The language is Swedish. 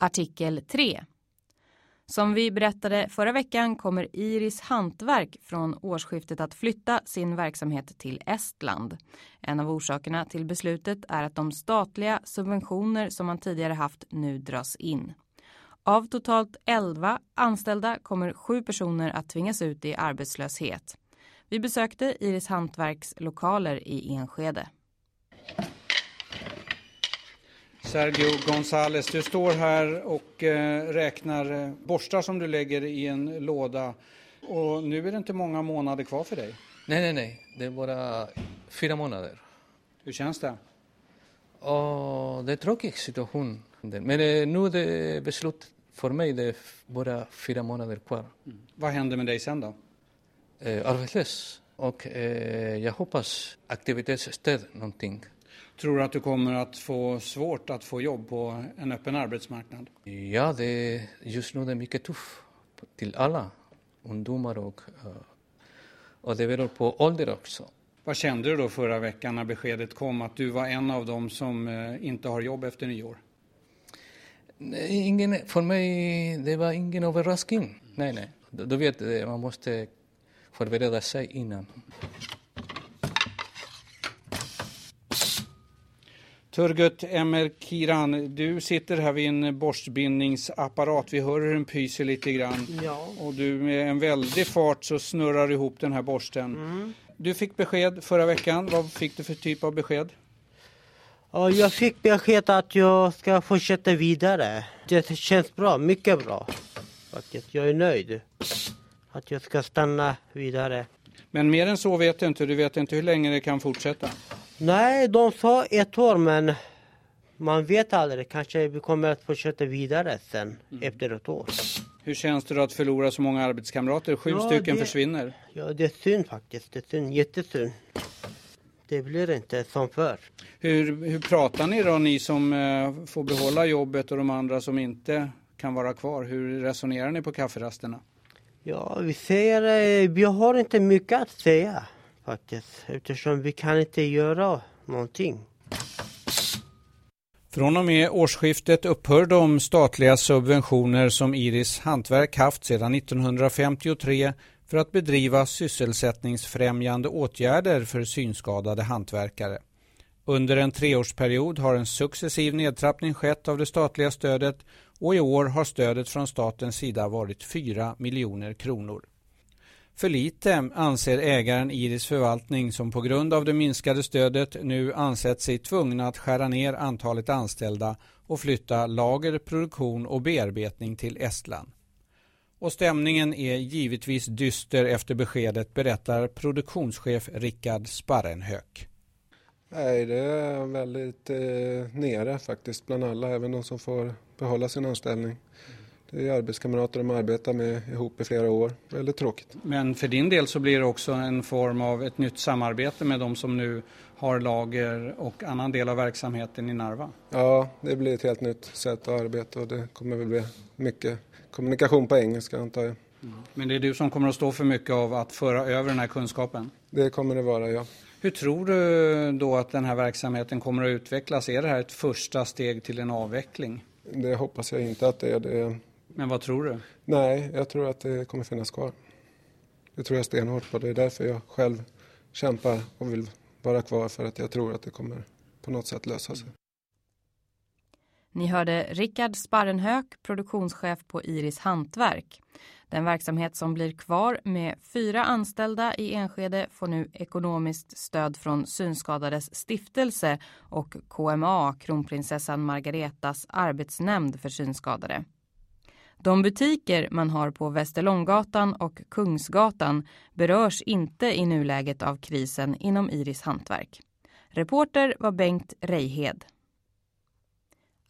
Artikel 3. Som vi berättade förra veckan kommer Iris Hantverk från årsskiftet att flytta sin verksamhet till Estland. En av orsakerna till beslutet är att de statliga subventioner som man tidigare haft nu dras in. Av totalt 11 anställda kommer 7 personer att tvingas ut i arbetslöshet. Vi besökte Iris Hantverks lokaler i Enskede. Sergio González, du står här och räknar borstar som du lägger i en låda. Och nu är det inte många månader kvar för dig. Nej. Det är bara 4 månader. Hur känns det? Det är en tråkig situation. Men nu är det beslut för mig. Det är bara 4 månader kvar. Vad händer med dig sen då? Arbetslös. Och jag hoppas aktivitetsstöd någonting. Tror du att du kommer att få svårt att få jobb på en öppen arbetsmarknad? Ja, just nu det är mycket tufft till alla ungdomar och det beror på ålder också. Vad kände du då förra veckan när beskedet kom att du var en av dem som inte har jobb efter nyår? För mig det var ingen överraskning. Nej. Du vet, man måste förbereda sig innan. Turgut Emerkiran, du sitter här vid en borstbindningsapparat. Vi hör hur den pyser lite grann. Ja. Och du med en väldig fart så snurrar ihop den här borsten. Du fick besked förra veckan. Vad fick du för typ av besked? Ja, jag fick besked att jag ska fortsätta vidare. Det känns bra, mycket bra. Faktiskt. Jag är nöjd att jag ska stanna vidare. Men mer än så vet du inte. Du vet inte hur länge det kan fortsätta. Nej, de sa 1 år, men man vet aldrig. Kanske vi kommer att fortsätta vidare sen efter 1 år. Hur känns det då att förlora så många arbetskamrater? 7 stycken försvinner. Ja, det är synd faktiskt. Det är synd, jättesynd. Det blir inte som förr. Hur pratar ni då, ni som får behålla jobbet och de andra som inte kan vara kvar? Hur resonerar ni på kafferasterna? Ja, vi har inte mycket att säga faktiskt. Eftersom vi kan inte göra någonting. Från och med årsskiftet upphör de statliga subventioner som Iris Hantverk haft sedan 1953 för att bedriva sysselsättningsfrämjande åtgärder för synskadade hantverkare. Under en 3-årsperiod har en successiv nedtrappning skett av det statliga stödet och i år har stödet från statens sida varit 4 miljoner kronor. För lite anser ägaren Iris förvaltning som på grund av det minskade stödet nu ansett sig tvungna att skära ner antalet anställda och flytta lager, produktion och bearbetning till Estland. Och stämningen är givetvis dyster efter beskedet, berättar produktionschef Rickard Sparrenhök. Nej, det är väldigt nere faktiskt bland alla, även de som får behålla sin anställning. Det är arbetskamrater de arbetar med ihop i flera år. Väldigt tråkigt. Men för din del så blir det också en form av ett nytt samarbete med de som nu har lager och annan del av verksamheten i Narva. Ja, det blir ett helt nytt sätt att arbeta och det kommer väl bli mycket kommunikation på engelska antar jag. Men det är du som kommer att stå för mycket av att föra över den här kunskapen? Det kommer det vara, ja. Hur tror du då att den här verksamheten kommer att utvecklas? Är det här ett första steg till en avveckling? Det hoppas jag inte att det är det. Men vad tror du? Nej, jag tror att det kommer finnas kvar. Det tror jag stenhårt på. Det är därför jag själv kämpar och vill vara kvar, för att jag tror att det kommer på något sätt lösa sig. Ni hörde Rickard Sparrenhök, produktionschef på Iris Hantverk. Den verksamhet som blir kvar med 4 anställda i Enskede får nu ekonomiskt stöd från Synskadades stiftelse och KMA, Kronprinsessan Margaretas arbetsnämnd för synskadade. De butiker man har på Västerlånggatan och Kungsgatan berörs inte i nuläget av krisen inom Iris Hantverk. Reporter var Bengt Reihed.